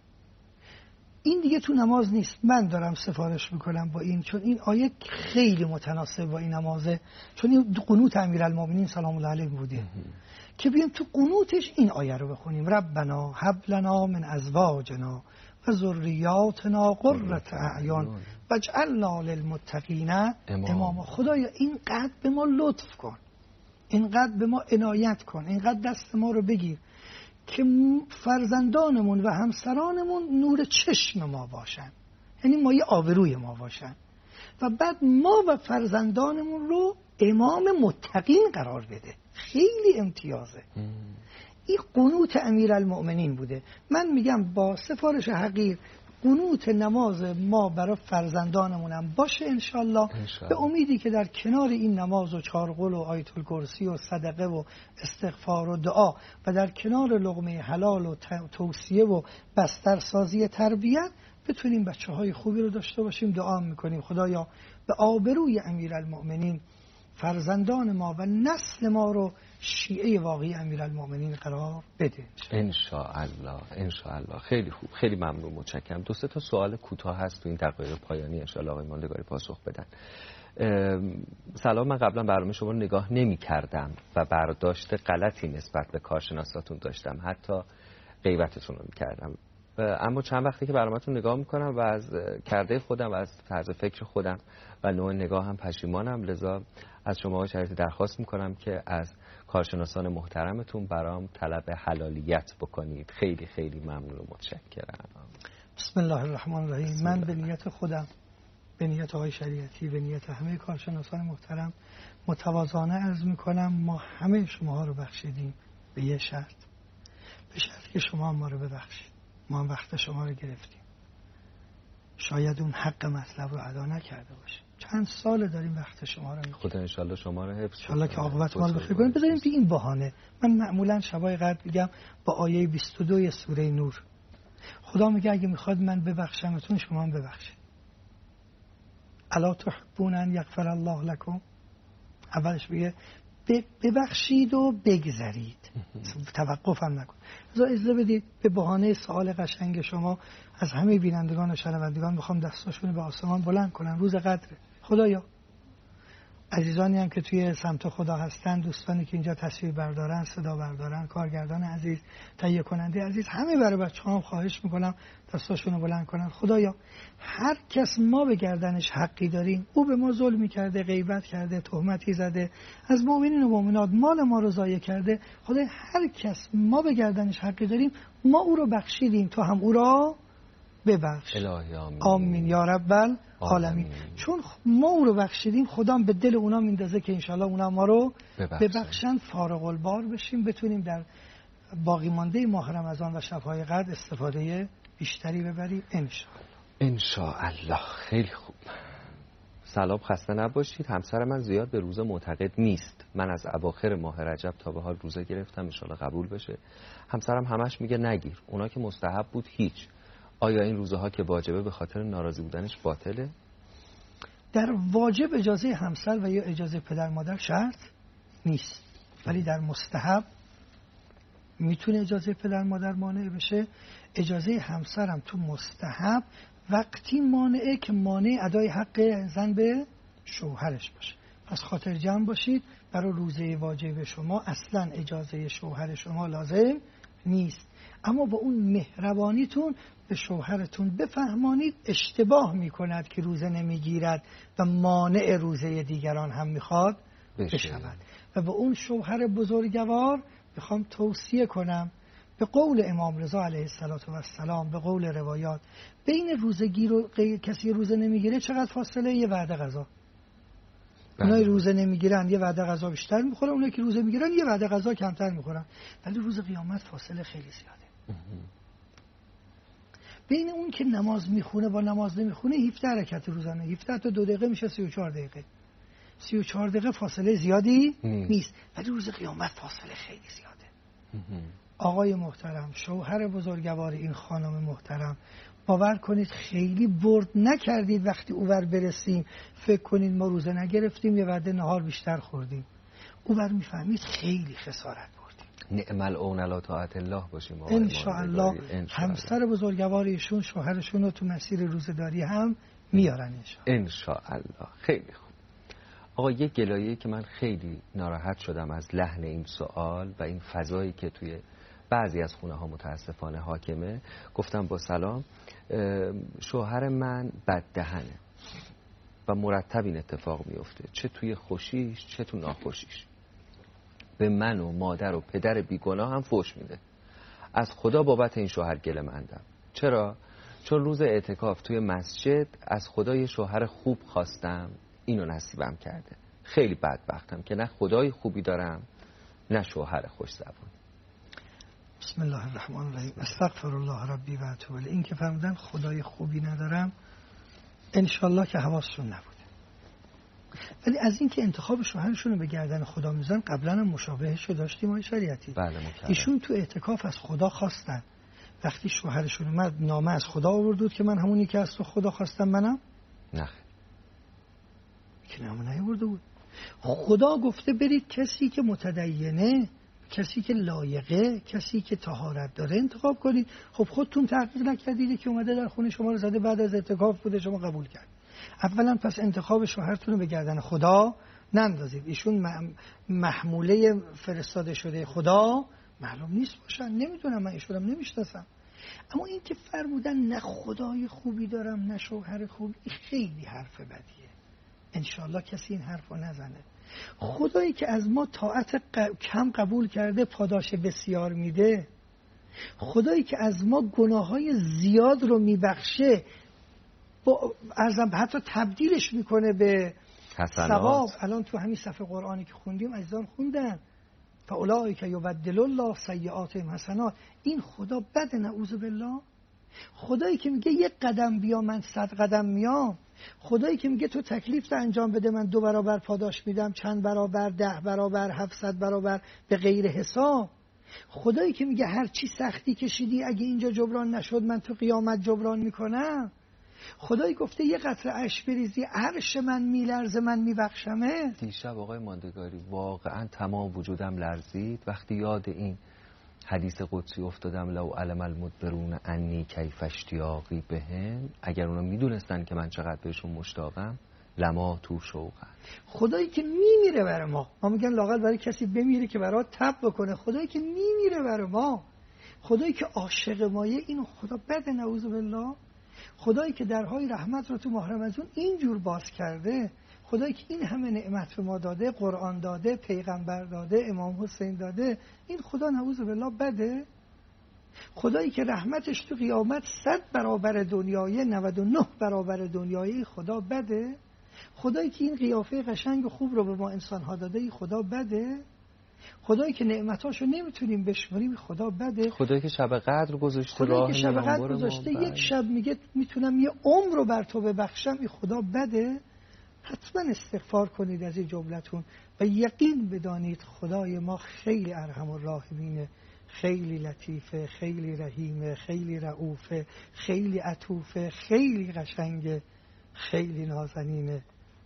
این دیگه تو نماز نیست، من دارم سفارش میکنم با این، چون این آیه خیلی متناسب با این نمازه، چون این قنوت امیرالمومنین سلام الله علیه بوده که بیام تو قنوتش این آیه رو بخونیم ربنا هب لنا من ازواجنا و ذریاتنا قرة اعین واجعلنا للمتقین اماما. خدایا اینقدر به ما لطف کن، اینقدر به ما عنایت کن، اینقدر دست ما رو بگیر که فرزندانمون و همسرانمون نور چشم ما باشن، یعنی مایه آبروی ما باشن، و بعد ما و فرزندانمون رو امام متقین قرار بده. خیلی امتیازه. این قنوت امیرالمؤمنین بوده. من میگم با سفارش حقیر قنوت نماز ما برای فرزندانمونم باشه انشالله، به امیدی که در کنار این نماز و 4 قول و آیت الکرسی و صدقه و استغفار و دعا و در کنار لقمه حلال و توصیه و بسترسازی تربیت بتونیم بچه‌های خوبی رو داشته باشیم. دعا میکنیم خدایا به آبروی امیرالمؤمنین فرزندان ما و نسل ما رو شیعه واقعی امیرالمؤمنین قرار بده ان شاء الله. خیلی خوب، خیلی ممنون، متشکرم. 2 تا سوال کوتاه هست تو این دقایق پایانی، ان شاء الله آقای ماندگاری پاسخ بدن. سلام، من قبلا برنامه شما رو نگاه نمی‌کردم و برداشت غلطی نسبت به کارشناساتون داشتم، حتی غیبتتون رو می‌کردم، اما چند وقتی که برنامه‌تون نگاه می‌کنم و از کرده خودم و از طرز فکر خودم و نوع نگاه هم پشیمانم. لذا از شما شریعتی درخواست میکنم که از کارشناسان محترمتون برام طلب حلالیت بکنید. خیلی خیلی ممنون و متشکرم. بسم الله الرحمن الرحیم. من به نیت خودم، به نیت آقای شریعتی، به نیت همه کارشناسان محترم متواضعانه عرض میکنم ما همه شماها رو بخشیدیم به یه شرط، به شرطی که شما هم ما رو ببخشید. ما هم وقت شما رو گرفتیم، شاید اون حق مطلب رو ادا نکرده باشیم. چند سال داریم وقت شما رو می‌گیریم. خدا انشالله شما رو حفظ کنه، انشالله که عاقبت ما رو بخیر کنه. بذاریم به این بهانه من معمولا شبای قدر میگم با آیه 22 سوره نور، خدا میگه اگه میخواد من ببخشمتون شما هم ببخشید. الا تحبون ان یغفر الله لكم، اولش میگه ببخشید و بگذرید، توقف هم نکن. اجازه بدید به بهانه سوال قشنگ شما از همه بینندگان و شنوندگان میخوام دستاشون به آسمان بلند کنن. روز قدره. خدایا عزیزانی هم که توی سمت خدا هستن، دوستانی که اینجا تصویر بردارن، صدا بردارن، کارگردان عزیز، تهیه کننده عزیز، همه برای بچه‌هام خواهش میکنم دستاشون رو بلند کنن. خدایا هر کس ما به گردنش حقی داریم، او به ما ظلمی کرده، غیبت کرده، تهمتی زده، از مؤمنین و مؤمنات مال ما رو ضایع کرده، خدایا هر کس ما به گردنش حقی داریم ما او رو بخشیدیم، تو هم او را ببخش. الهی آمین. آمین یا رب العالمین. چون ما او رو بخشیدیم، خدا به دل اونا میندازه که انشالله اونا ما رو ببخشن، فارغ البال بشیم، بتونیم در باقی مانده ماه رمضان و شب‌های قدر استفاده بیشتری ببریم ان شاء الله. خیلی خوب. سلام، خسته نباشید. همسر من زیاد به روزه معتقد نیست. من از اواخر ماه رجب تا به حال روزه گرفتم، ان شاء الله قبول بشه. همسرم همش میگه نگیر، اونا که مستحب بود هیچ. آیا این روزها که واجبه به خاطر ناراضی بودنش باطله؟ در واجب اجازه همسر و یا اجازه پدر مادر شرط نیست، ولی در مستحب میتونه اجازه پدر مادر مانع بشه. اجازه همسرم تو مستحب وقتی مانعه که مانع ادای حق زن به شوهرش باشه. پس خاطر جمع باشید، برای روزه واجب شما اصلا اجازه شوهر شما لازم نیست، اما با اون مهربانیتون به شوهرتون بفهمانید اشتباه میکند که روزه نمیگیرد و مانع روزه دیگران هم میخواد بشود. و به اون شوهر بزرگوار میخوام توصیه کنم به قول امام رضا علیه السلام، به قول روایات، بین روزگیر و کسی روزه نمیگیره چقدر فاصله؟ یه وعده غذا. اونایی روزه نمیگیرن یه وعده غذا بیشتر میخورن، اونایی که روزه میگیرن یه وعده غذا کمتر میخورن، ولی روز قیامت فاصله خیلی زیاده. بین اون که نماز میخونه با نماز نمیخونه 17 حرکت روزانه، 17 تا 2 دقیقه میشه 34 دقیقه. 34 دقیقه فاصله زیادی نیست، ولی روز قیامت فاصله خیلی زیاده. آقای محترم، شوهر بزرگوار این خانم محترم، باور کنید خیلی برد نکردید وقتی اوور برسیم فکر کنید ما روزه نگرفتیم یه وعده نهار بیشتر خوردیم. اوور میفهمید خیلی خسارت بردیم. نعم العون علی طاعت الله باشیم. ان شاء الله همسر بزرگوار ایشون شوهرشون رو تو مسیر روزه‌داری هم میارن ان شاء الله. خیلی خوب. آقا یه گلایه‌ای که من خیلی ناراحت شدم از لحن این سوال و این فضایی که توی بعضی از خونه ها متاسفانه حاکمه. گفتم با سلام، شوهر من بددهنه و مرتب این اتفاق میفته، چه توی خوشیش چه تو ناخوشیش. به من و مادر و پدر بیگناه هم فحش میده. از خدا بابت این شوهر گله‌مندم. چرا؟ چون روز اعتکاف توی مسجد از خدا یه شوهر خوب خواستم، اینو نصیبم کرده. خیلی بدبختم که نه خدای خوبی دارم نه شوهر خوش زبان. بسم الله الرحمن الرحیم. استغفر الله ربی و اتوب الیه. این که فرمودن خدای خوبی ندارم، انشالله که حواسشون نبوده. ولی از این که انتخاب شوهرشون رو به گردن خدا میذارن قبلا هم مشابهش رو داشتیم آقای شریعتی. بله. ایشون تو اعتکاف از خدا خواستن، وقتی شوهرشون اومد نامه از خدا آورد بود که من همونی که از تو خدا خواستم منم؟ نه که نامه نیاورده بود. خدا گفته برید کسی که متدینه، کسی که لایقه، کسی که طهارت داره انتخاب کنید. خب خودتون تحقیق نکردید که اومده در خونه شما رو زده، بعد از اعتکاف بوده شما قبول کرد. اولا پس انتخاب شوهرتون رو به گردن خدا نندازید. ایشون محموله فرستاده شده خدا معلوم نیست باشن، نمیدونم، من ایشونم نمیشناسم. اما این که فرمودن نه خدای خوبی دارم نه شوهر خوبی، خیلی حرف بدیه. انشالله کسی این حرف رو نزنه. خدایی که از ما طاعت کم قبول کرده پاداش بسیار میده، خدایی که از ما گناههای زیاد رو میبخشه، حتی تبدیلش میکنه به ثواب. الان تو همین صفحه قرآنی که خوندیم عزیزان خوندن فاولئک یبدل الله سیئاتهم حسنات. این خدا بده نعوذ بالله. خدایی که میگه یک قدم بیا من 100 قدم میام، خدایی که میگه تو تکلیف انجام بده من 2 برابر پاداش میدم، چند برابر، 10 برابر، 700 برابر به غیر حساب. خدایی که میگه هر چی سختی کشیدی اگه اینجا جبران نشد من تو قیامت جبران میکنم. خدایی گفته یه قطره اشک بریزی عرش من میلرزه من میبخشمه. دیشب آقای ماندگاری واقعا تمام وجودم لرزید وقتی یاد این حدیث قدسی افتادم لو علم المدبرون انی کیف اشتیاقی بهم. اگر اونا میدونستن که من چقدر بهشون مشتاقم لما تو شوقن. خدایی که میمیره برای ما میگن لااقل برای کسی بمیره که برات تب بکنه. خدایی که میمیره برای ما، خدایی که عاشق مایه، اینو خدا بده نعوذ بالله. خدایی که درهای رحمت رو تو ماه رمضان اینجور باز کرده، خدایی که این همه نعمت به ما داده، قرآن داده، پیغمبر داده، امام حسین داده، این خدا نعوذ بالله بده؟ خدایی که رحمتش تو قیامت 100 برابر دنیای 99 برابر دنیای خدا بده؟ خدایی که این قیافه قشنگ و خوب رو به ما انسان‌ها داده خدا بده؟ خدایی که نعمتاشو نمیتونیم بشمریم خدا بده؟ خدایی که شب قدر گذاشته، خدایی که شب قدر گذاشته، یک شب میگه میتونم یه عمر رو بر تو ببخشم، این خدا بده؟ حتما استغفار کنید از این جملتون و یقین بدانید خدای ما خیلی ارحم الراحمینه، خیلی لطیفه، خیلی رحیمه، خیلی رؤوفه، خیلی عطوفه، خیلی قشنگه، خیلی نازنینه.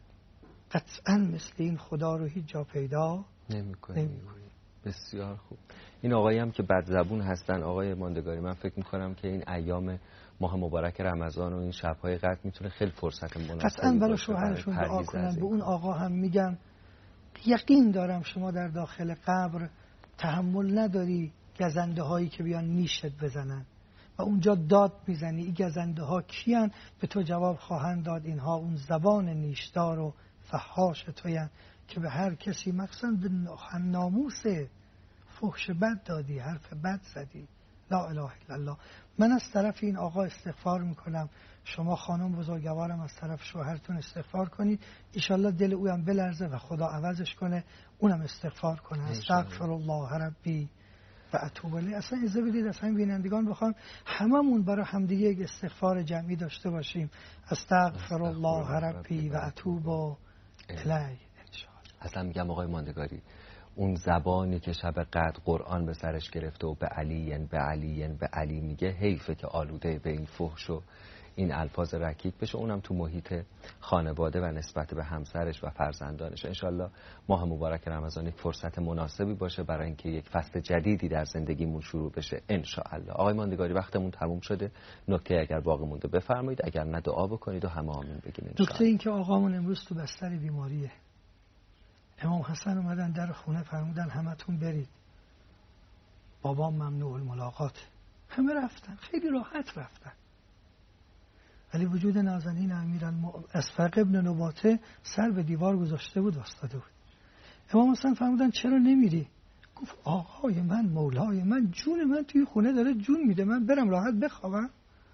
قطعا مثل این خدا رو هیچ جا پیدا نمی‌کنی. بسیار خوب. این آقایی هم که بدزبون هستن آقای ماندگاری، من فکر میکنم که این ایام ماه مبارک رمضان و این شب‌های قدر میتونه خیلی فرصت مناسبی باشه. قطعا برای شوهرشون دعا کنن. به اون آقا هم میگم یقین دارم شما در داخل قبر تحمل نداری گزنده هایی که بیان نیشت بزنن و اونجا داد میزنی این گزنده ها کیان؟ به تو جواب خواهند داد اینها اون زبان نیشدار و فحاش تویان که به هر کسی مخصوصا به ناموس فحش بد دادی، حرف بد زدی. لا اله الا الله. من از طرف این آقا استغفار میکنم، شما خانم بزرگوارم از طرف شوهرتون استغفار کنید، ایشالله دل او هم بلرزه و خدا عوضش کنه، اونم استغفار کنه. استغفر الله ربی و اتوب الیه. اصلا اجازه بدید اصلا بینندگان بخوام هممون برای همدیگه یک استغفار جمعی داشته باشیم. استغفر الله ربی و اتوب الیه. اصلا میگم آقای ماندگاری، اون زبانی که شب قدر قرآن به سرش گرفته و به علی میگه، حیفه که آلوده به این فحش و این الفاظ رکیک بشه، اونم تو محیط خانواده و نسبت به همسرش و فرزندانش. انشالله ماه مبارک رمضان یک فرصت مناسبی باشه برای اینکه یک فصل جدیدی در زندگیمون شروع بشه انشالله. آقای ماندگاری وقتمون تموم شده، نکته اگر باقی مونده بفرمایید، اگر نه دعا بکنید و همه آمین بگیم انشالله. نکته این که آقامون امروز تو بستر بیماریه. امام حسن اومدن در خونه فرمودن همتون برید، بابام ممنوع الملاقات. همه رفتن، خیلی راحت رفتن، ولی وجود نازنین اسفق ابن نباته سر به دیوار گذاشته بود، واسطاده بود. امام حسن فرمودن چرا نمیری؟ گفت آقای من، مولای من، جون من توی خونه داره جون میده، من برم راحت بخوابم؟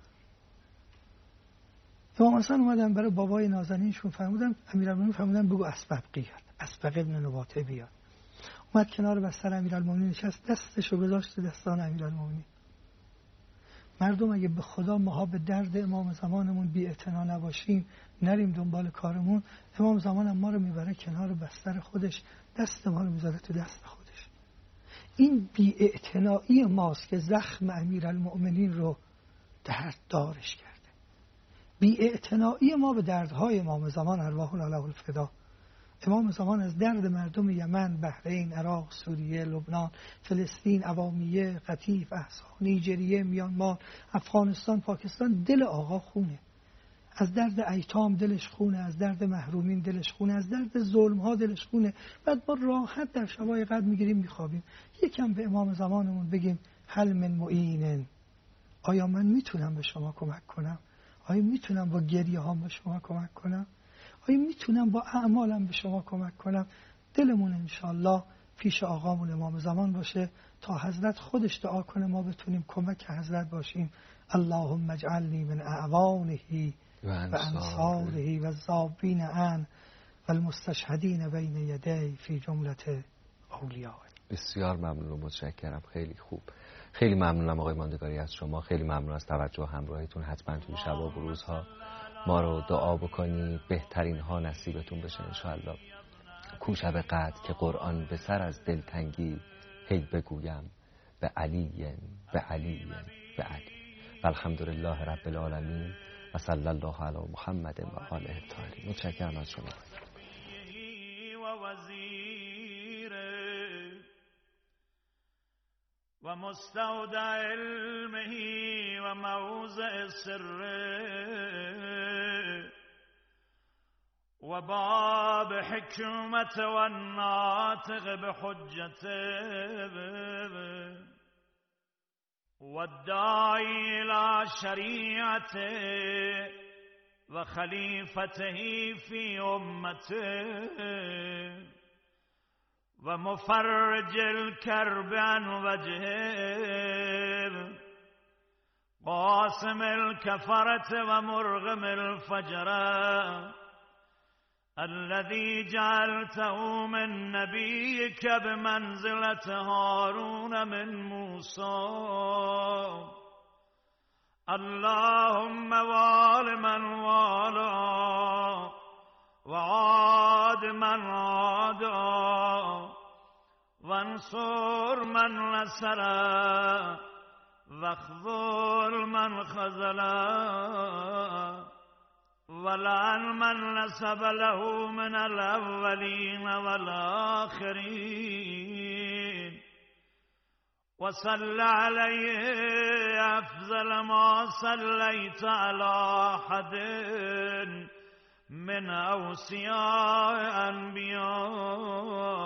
امام حسن اومدن برای بابای نازنینشون فرمودن، امیرالمومنین فرمودن بگو اسبق ابن نباته بیاد. اومد کنار بستر امیرالمومنین نشست، دستشو گذاشت دستان امیرالمومنین. مردم اگه به خدا ماها به درد امام زمانمون بی اعتنا نباشیم، نریم دنبال کارمون، امام زمانم ما رو میبره کنار بستر خودش، دست ما رو میذاره تو دست خودش. این بی اعتنایی ماست که زخم امیرالمؤمنین رو درددارش کرده. بی اعتنایی ما به دردهای امام زمان ارواح الله الفدا. امام زمان از درد مردم یمن، بحرین، عراق، سوریه، لبنان، فلسطین، اوامیه، قطیف، احسا، نیجریه، میانمار، افغانستان، پاکستان، دل آقا خونه. از درد ایتام دلش خونه، از درد محرومین دلش خونه، از درد ظلم ها دلش خونه. بعد با راحت در شبای قدر میگیریم میخوابیم. یکم به امام زمانمون بگیم هل من معین، آیا من میتونم به شما کمک کنم؟ آیا میتونم با گریه هام به شما کمک کنم؟ آیا میتونم با اعمالم به شما کمک کنم؟ دلمون انشالله پیش آقامون امام زمان باشه تا حضرت خودش دعا کنه ما بتونیم کمک حضرت باشیم. اللهم اجعلنی من اعوانه و انصاره و الذابین عن و المستشهدین بین یدی فی جملت اولیاء. بسیار ممنون و متشکرم، خیلی خوب. خیلی ممنونم آقای ماندگاری از شما، خیلی ممنون از توجه و همراهیتون. حتما توی شبا و روزها ما رو دعا بکنید، بهترین ها نصیبتون بشه انشاءالله. کو شب قدر که قرآن به سر از دلتنگی هی بگویم به علی به علی به علی. و الحمدلله رب العالمین و صلی الله علی محمد و آله الطاهرین. متشکرم از شما. و مستودع علمه و موضع سره و باب حکمت و ناطق بحجته و الداعی الى شریعته و خلیفته فی امته و مفرج الكرب عن وجهه قاسم الكفرة و مرغم الفجرة الذي جعلته من نبيك بمنزلة هارون من موسى. اللهم وال من والا وعاد من عادا وانصر من نصر واخذل من خذل ولعن من نسب له من الأولين والآخرين وصل عليه أفضل ما صليت على أحد من اوصیاء انبیاء